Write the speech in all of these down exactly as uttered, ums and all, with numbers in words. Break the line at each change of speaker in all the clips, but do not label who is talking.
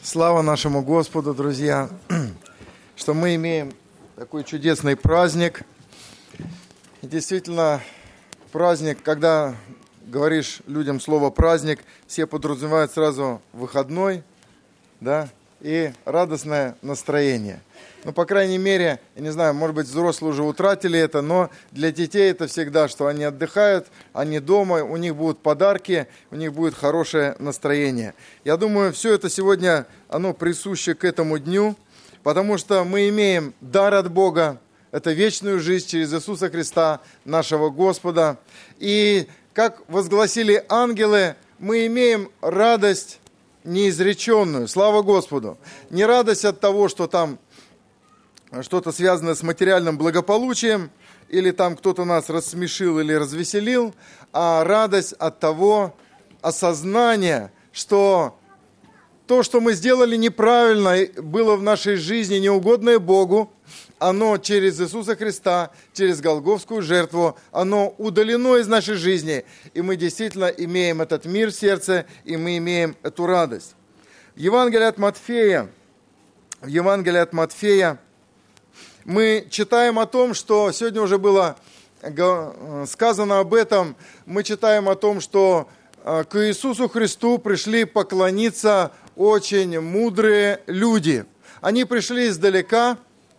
Слава нашему Господу, друзья, что мы имеем такой чудесный праздник. И действительно, праздник, когда говоришь людям слово «праздник», все подразумевают сразу выходной, да, и радостное настроение. Ну, по крайней мере, я не знаю, может быть, взрослые уже утратили это, но для детей это всегда, что они отдыхают, они дома, у них будут подарки, у них будет хорошее настроение. Я думаю, все это сегодня, оно присуще к этому дню, потому что мы имеем дар от Бога, это вечную жизнь через Иисуса Христа, нашего Господа. И, как возгласили ангелы, мы имеем радость неизреченную, слава Господу. Не радость от того, что там что-то связанное с материальным благополучием, или там кто-то нас рассмешил или развеселил, а радость от того осознания, что то, что мы сделали неправильно, было в нашей жизни неугодное Богу, оно через Иисуса Христа, через Голгофскую жертву, оно удалено из нашей жизни. И мы действительно имеем этот мир в сердце, и мы имеем эту радость. В Евангелии от Матфея, в Евангелии от Матфея мы читаем о том, что сегодня уже было сказано об этом, мы читаем о том, что к Иисусу Христу пришли поклониться очень мудрые люди. Они пришли издалека,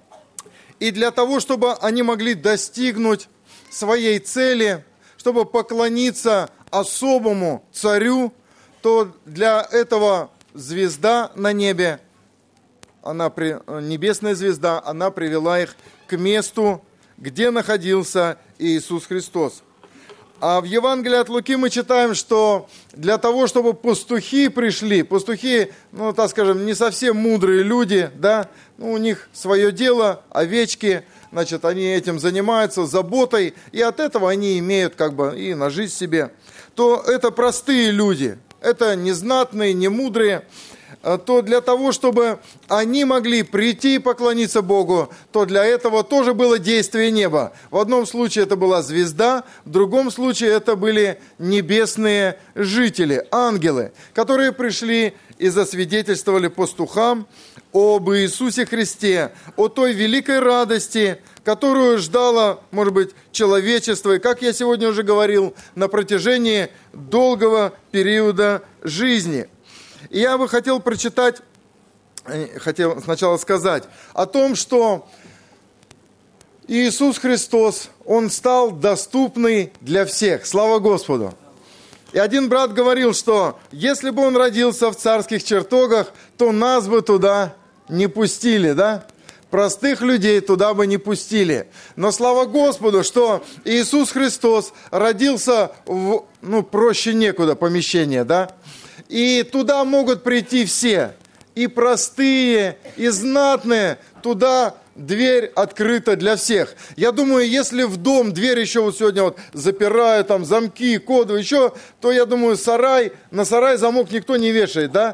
и для того, чтобы они могли достигнуть своей цели, чтобы поклониться особому царю, то для этого звезда на небе, она, небесная звезда, она привела их к месту, где находился Иисус Христос. А в Евангелии от Луки мы читаем, что для того, чтобы пастухи пришли, пастухи, ну, так скажем, не совсем мудрые люди, да, ну, у них свое дело, овечки, значит, они этим занимаются, заботой, и от этого они имеют как бы и на жизнь себе, то это простые люди, это не знатные, не мудрые, то для того, чтобы они могли прийти и поклониться Богу, то для этого тоже было действие неба. В одном случае это была звезда, в другом случае это были небесные жители, ангелы, которые пришли и засвидетельствовали пастухам об Иисусе Христе, о той великой радости, которую ждало, может быть, человечество, и, как я сегодня уже говорил, на протяжении долгого периода жизни. И я бы хотел прочитать, хотел сначала сказать о том, что Иисус Христос, Он стал доступный для всех. Слава Господу! И один брат говорил, что если бы Он родился в царских чертогах, то нас бы туда не пустили, да? Простых людей туда бы не пустили. Но слава Господу, что Иисус Христос родился в, ну, проще некуда помещение, да? И туда могут прийти все, и простые, и знатные, туда дверь открыта для всех. Я думаю, если в дом дверь еще вот сегодня вот запирают, там замки, коды, еще, то я думаю, сарай, на сарай замок никто не вешает, да?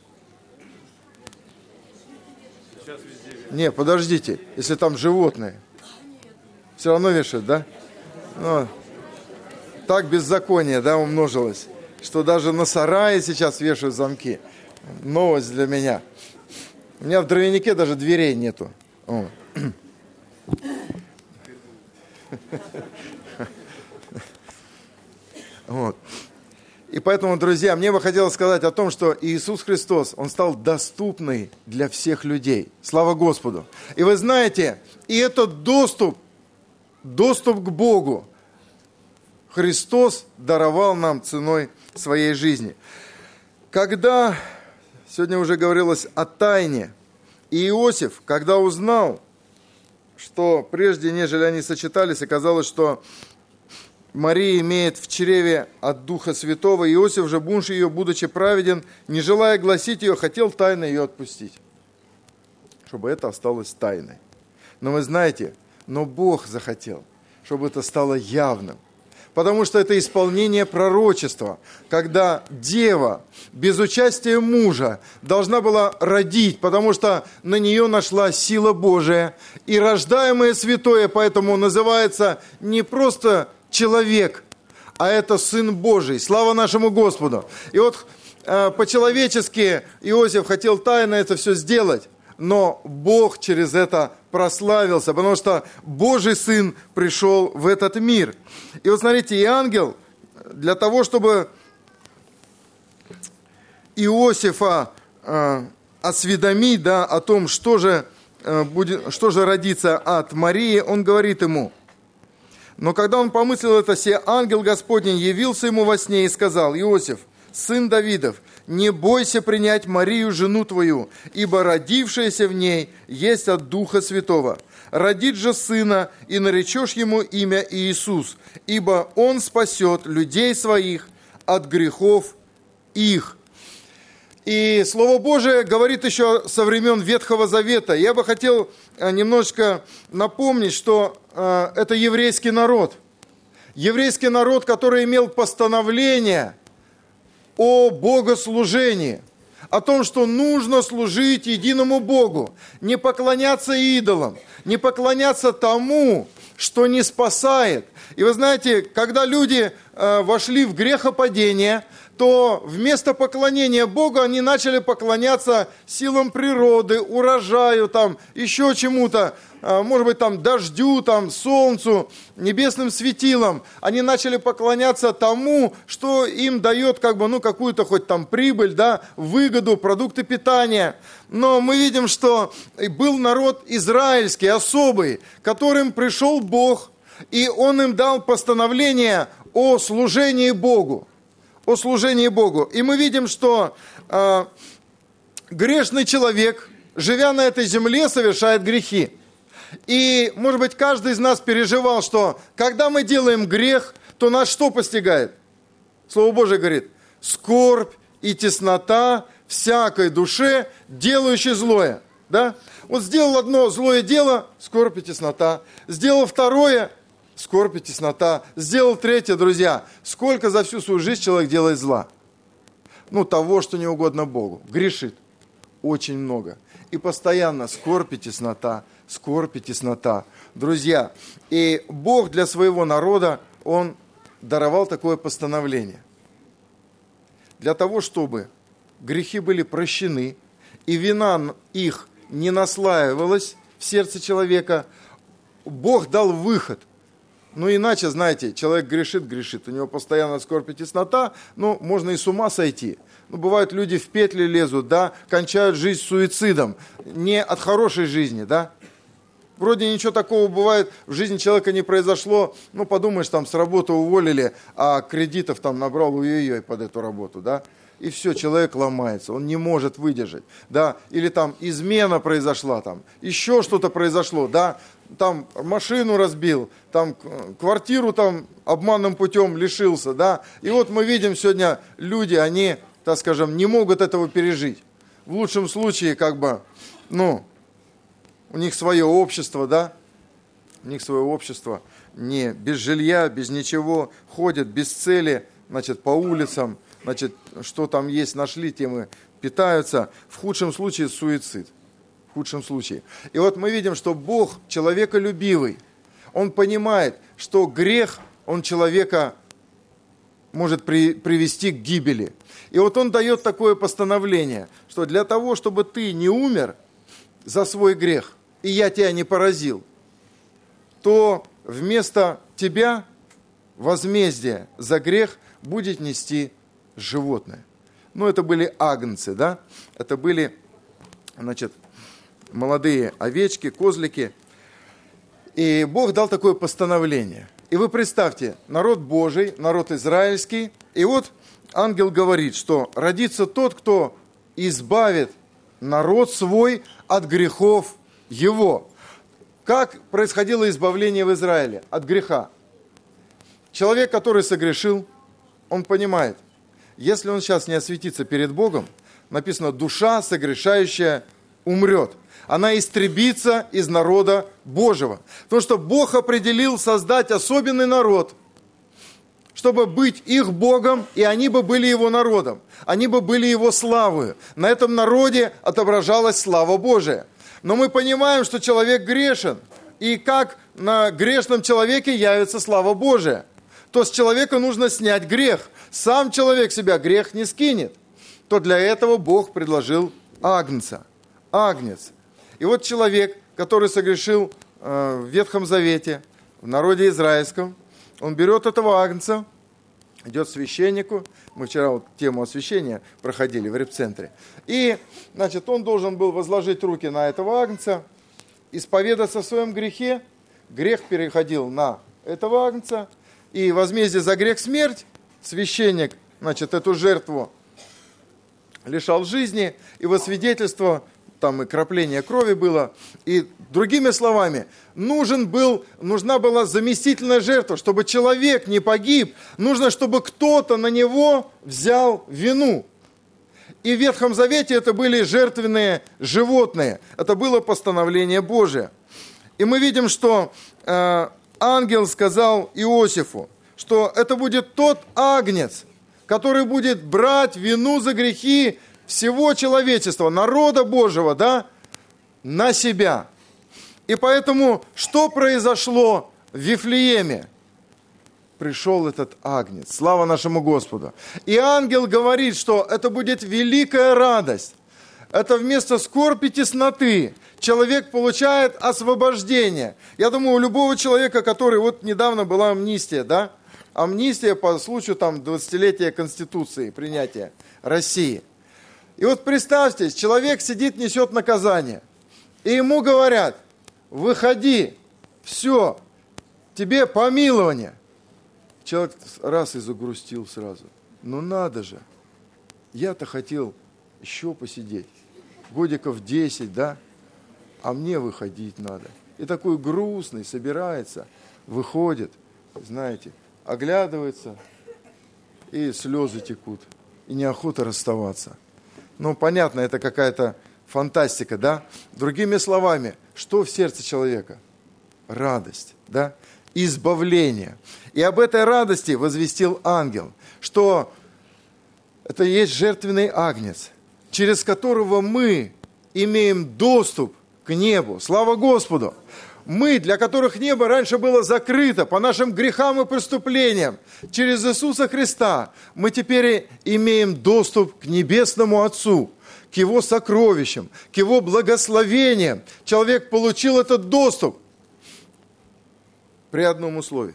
Сейчас везде вешают. Не, подождите, если там животные, все равно вешают, да? Ну, так беззаконие, да, умножилось, что даже на сарае сейчас вешают замки. Новость для меня. У меня в дровянике даже дверей нету. О. Вот. И поэтому, друзья, мне бы хотелось сказать о том, что Иисус Христос, Он стал доступный для всех людей. Слава Господу. И вы знаете, и этот доступ, доступ к Богу, Христос даровал нам ценой своей жизни. Когда, сегодня уже говорилось о тайне, и Иосиф, когда узнал, что прежде, нежели они сочетались, оказалось, что Мария имеет в чреве от Духа Святого, Иосиф же, муж ее, будучи праведен, не желая гласить ее, хотел тайно ее отпустить, чтобы это осталось тайной. Но вы знаете, но Бог захотел, чтобы это стало явным. Потому что это исполнение пророчества, когда дева без участия мужа должна была родить, потому что на нее нашла сила Божия. И рождаемое святое поэтому называется не просто человек, а это Сын Божий. Слава нашему Господу! И вот э, по-человечески Иосиф хотел тайно это все сделать, но Бог через это прославился, потому что Божий Сын пришел в этот мир. И вот смотрите, и ангел для того, чтобы Иосифа э, осведомить, да, о том, что же, э, будет, что же родится от Марии, он говорит ему: «Но когда он помыслил это се, ангел Господень явился ему во сне и сказал: Иосиф, сын Давидов, не бойся принять Марию, жену твою, ибо родившаяся в ней есть от Духа Святого. Родит же сына, и наречешь ему имя Иисус, ибо он спасет людей своих от грехов их». И Слово Божие говорит еще со времен Ветхого Завета. Я бы хотел немножечко напомнить, что э, это еврейский народ. Еврейский народ, который имел постановление о богослужении, о том, что нужно служить единому Богу, не поклоняться идолам, не поклоняться тому, что не спасает. И вы знаете, когда люди э, вошли в грехопадение, то вместо поклонения Богу они начали поклоняться силам природы, урожаю, там, еще чему-то, может быть, там, дождю, там, солнцу, небесным светилам. Они начали поклоняться тому, что им дает как бы, ну, какую-то хоть там прибыль, да, выгоду, продукты питания. Но мы видим, что был народ израильский, особый, которым пришел Бог, и Он им дал постановление о служении Богу. О служении Богу. И мы видим, что э, грешный человек, живя на этой земле, совершает грехи. И, может быть, каждый из нас переживал, что когда мы делаем грех, то нас что постигает? Слово Божие говорит: скорбь и теснота всякой душе, делающей злое. Да? Вот сделал одно злое дело, скорбь и теснота. Сделал второе, скорбь и теснота. Сделал третье, друзья. Сколько за всю свою жизнь человек делает зла? Ну, того, что не угодно Богу. Грешит. Очень много. И постоянно скорбь и теснота, скорбь и теснота. Друзья, и Бог для своего народа, Он даровал такое постановление. Для того, чтобы грехи были прощены, и вина их не наслаивалась в сердце человека, Бог дал выход. Ну, иначе, знаете, человек грешит, грешит, у него постоянно скорбь и теснота, ну, можно и с ума сойти. Ну, бывают, люди в петли лезут, да, кончают жизнь суицидом, не от хорошей жизни, да. Вроде ничего такого бывает, в жизни человека не произошло, ну, подумаешь, там, с работы уволили, а кредитов там набрал ой-ой-ой под эту работу, да. И все, человек ломается, он не может выдержать, да, или там измена произошла, там, еще что-то произошло, да, там машину разбил, там квартиру там обманным путем лишился, да, и вот мы видим сегодня люди, они, так скажем, не могут этого пережить. В лучшем случае, как бы, ну, у них свое общество, да, у них свое общество, не без жилья, без ничего, ходят без цели, значит, по улицам, значит, что там есть, нашли, тем и питаются. В худшем случае суицид. В худшем случае. И вот мы видим, что Бог человеколюбивый. Он понимает, что грех, он человека может при, привести к гибели. И вот Он дает такое постановление, что для того, чтобы ты не умер за свой грех, и я тебя не поразил, то вместо тебя возмездие за грех будет нести животное. Ну, это были агнцы, да? Это были, значит, молодые овечки, козлики. И Бог дал такое постановление. И вы представьте, народ Божий, народ израильский, и вот ангел говорит, что родится тот, кто избавит народ свой от грехов его. Как происходило избавление в Израиле от греха? Человек, который согрешил, он понимает, если он сейчас не осветится перед Богом, написано, душа согрешающая умрет. Она истребится из народа Божьего. Потому что Бог определил создать особенный народ, чтобы быть их Богом, и они бы были Его народом. Они бы были Его славою. На этом народе отображалась слава Божия. Но мы понимаем, что человек грешен. И как на грешном человеке явится слава Божия? То с человека нужно снять грех. Сам человек себя грех не скинет. то для этого Бог предложил агнца. Агнец. И вот человек, который согрешил э, в Ветхом Завете, в народе израильском, он берет этого агнца, идет к священнику. Мы вчера вот тему освящения проходили в репцентре. И, значит, он должен был возложить руки на этого агнца, исповедаться в своем грехе. Грех переходил на этого агнца. И возмездие за грех смерть. Священник, значит, эту жертву лишал жизни. И во свидетельство, там и крапление крови было. И другими словами, нужен был, нужна была заместительная жертва, чтобы человек не погиб. Нужно, чтобы кто-то на него взял вину. И в Ветхом Завете это были жертвенные животные. Это было постановление Божие. И мы видим, что э, ангел сказал Иосифу, что это будет тот агнец, который будет брать вину за грехи всего человечества, народа Божьего, да, на себя. И поэтому, что произошло в Вифлееме? Пришел этот агнец. Слава нашему Господу. И ангел говорит, что это будет великая радость. Это вместо скорби, тесноты человек получает освобождение. Я думаю, у любого человека, который... Вот недавно была амнистия, да? Амнистия по случаю там двадцатилетия Конституции, принятия России. И вот представьте, человек сидит, несет наказание. И ему говорят, выходи, все, тебе помилование. Человек раз и загрустил сразу. Ну надо же, я-то хотел еще посидеть, годиков десять, да, а мне выходить надо. И такой грустный собирается, выходит, знаете, оглядывается, и слезы текут, и неохота расставаться. Ну, понятно, это какая-то фантастика, да? Другими словами, что в сердце человека? Радость, да? Избавление. И об этой радости возвестил ангел, что это и есть жертвенный агнец, через которого мы имеем доступ к небу. Слава Господу! Мы, для которых небо раньше было закрыто по нашим грехам и преступлениям, через Иисуса Христа, мы теперь имеем доступ к Небесному Отцу, к Его сокровищам, к Его благословениям. Человек получил этот доступ при одном условии.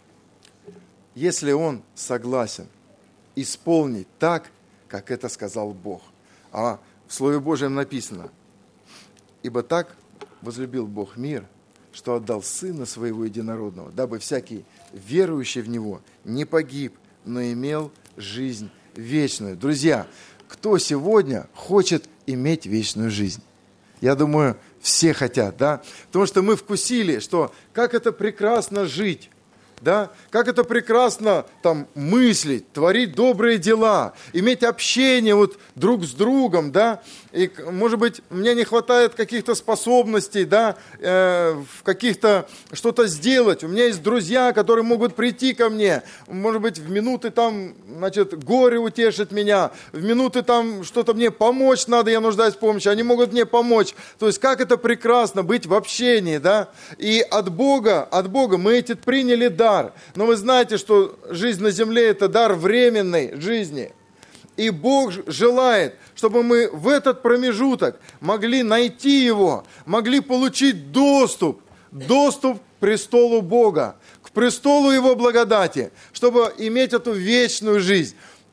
Если он согласен исполнить так, как это сказал Бог. А в Слове Божьем написано, «Ибо так возлюбил Бог мир, что отдал Сына Своего Единородного, дабы всякий верующий в Него не погиб, но имел жизнь вечную». Друзья, кто сегодня хочет иметь вечную жизнь? Я думаю, все хотят, да? Потому что мы вкусили, что как это прекрасно жить, да? Как это прекрасно там мыслить, творить добрые дела, иметь общение вот друг с другом, да? И, может быть, мне не хватает каких-то способностей, да, э, в каких-то что-то сделать. У меня есть друзья, которые могут прийти ко мне, может быть, в минуты там, значит, горе утешить меня, в минуты там что-то мне помочь надо, я нуждаюсь в помощи, они могут мне помочь. То есть, как это прекрасно быть в общении, да? И от Бога, от Бога мы эти приняли дар. Но вы знаете, что жизнь на земле – это дар временной жизни. И Бог желает, чтобы мы в этот промежуток могли найти Его, могли получить доступ, доступ к престолу Бога, к престолу Его благодати, чтобы иметь эту вечную жизнь.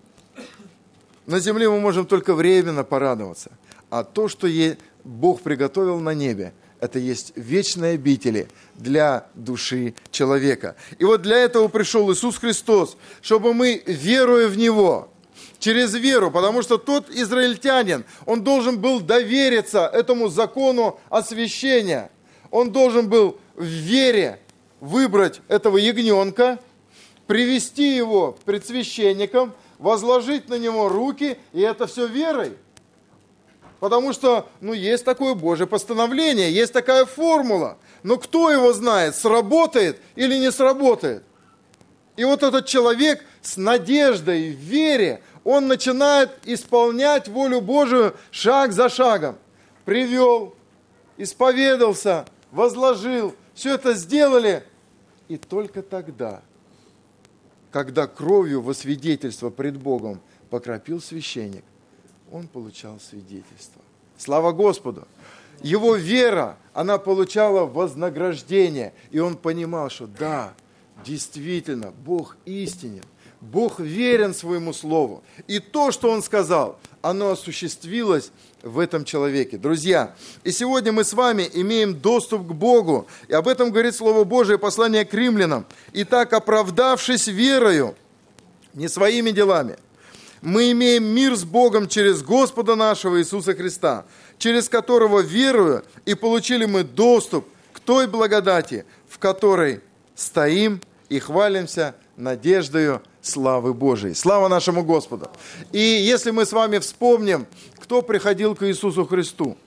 На земле мы можем только временно порадоваться. А то, что Бог приготовил на небе, это есть вечные обители для души человека. И вот для этого пришел Иисус Христос, чтобы мы, веруя в Него, через веру, потому что тот израильтянин, он должен был довериться этому закону освящения. Он должен был в вере выбрать этого ягненка, привести его пред священником, возложить на него руки, и это все верой. Потому что, ну, есть такое Божье постановление, есть такая формула. Но кто его знает, сработает или не сработает? И вот этот человек с надеждой, в вере, он начинает исполнять волю Божию шаг за шагом. Привел, исповедался, возложил, все это сделали. И только тогда, когда кровью во свидетельство пред Богом покропил священник, он получал свидетельство. Слава Господу! Его вера, она получала вознаграждение. И он понимал, что да, действительно, Бог истинен. Бог верен своему слову. И то, что он сказал, оно осуществилось в этом человеке. Друзья, и сегодня мы с вами имеем доступ к Богу. И об этом говорит Слово Божие, послание к римлянам. «Итак, оправдавшись верою, не своими делами, мы имеем мир с Богом через Господа нашего Иисуса Христа, через которого верую, и получили мы доступ к той благодати, в которой стоим и хвалимся надеждою славы Божией». Слава нашему Господу! И если мы с вами вспомним, кто приходил к Иисусу Христу?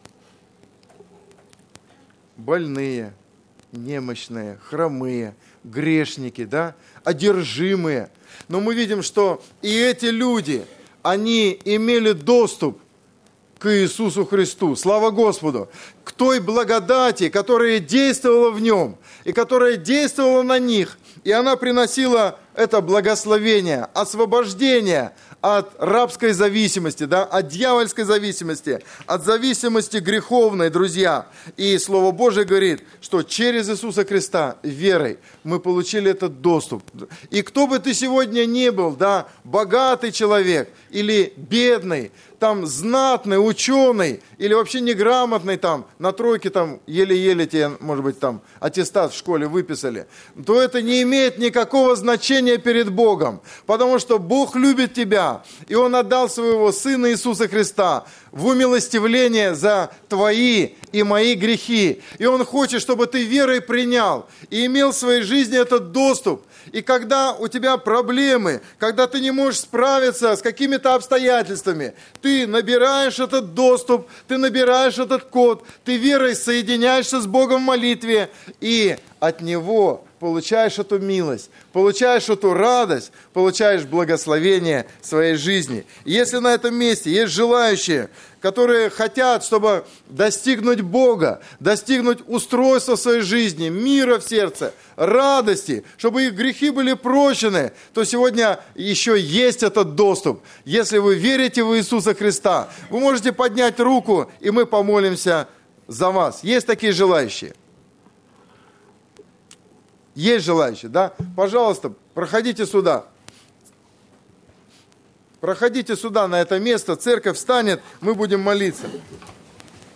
Больные, немощные, хромые, грешники, да? Одержимые. Но мы видим, что и эти люди, они имели доступ к Иисусу Христу. Слава Господу! К той благодати, которая действовала в нем, и которая действовала на них, и она приносила это благословение, освобождение от рабской зависимости, да, от дьявольской зависимости, от зависимости греховной, друзья. И Слово Божие говорит, что через Иисуса Христа верой мы получили этот доступ. И кто бы ты сегодня ни был, да, богатый человек или бедный, там знатный, ученый или вообще неграмотный, там на тройке там еле-еле тебе, может быть, там аттестат в школе выписали, то это не имеет никакого значения перед Богом, потому что Бог любит тебя, и Он отдал своего Сына Иисуса Христа в умилостивление за твои и мои грехи. И Он хочет, чтобы ты верой принял и имел в своей жизни этот доступ. И когда у тебя проблемы, когда ты не можешь справиться с какими-то обстоятельствами, ты набираешь этот доступ, ты набираешь этот код, ты верой соединяешься с Богом в молитве, и от Него получаешь эту милость, получаешь эту радость, получаешь благословение своей жизни. И если на этом месте есть желающие, которые хотят, чтобы достигнуть Бога, достигнуть устройства в своей жизни, мира в сердце, радости, чтобы их грехи были прощены, то сегодня еще есть этот доступ. Если вы верите в Иисуса Христа, вы можете поднять руку, и мы помолимся за вас. Есть такие желающие? Есть желающие, да? Пожалуйста, проходите сюда. Проходите сюда, на это место, церковь встанет, мы будем молиться.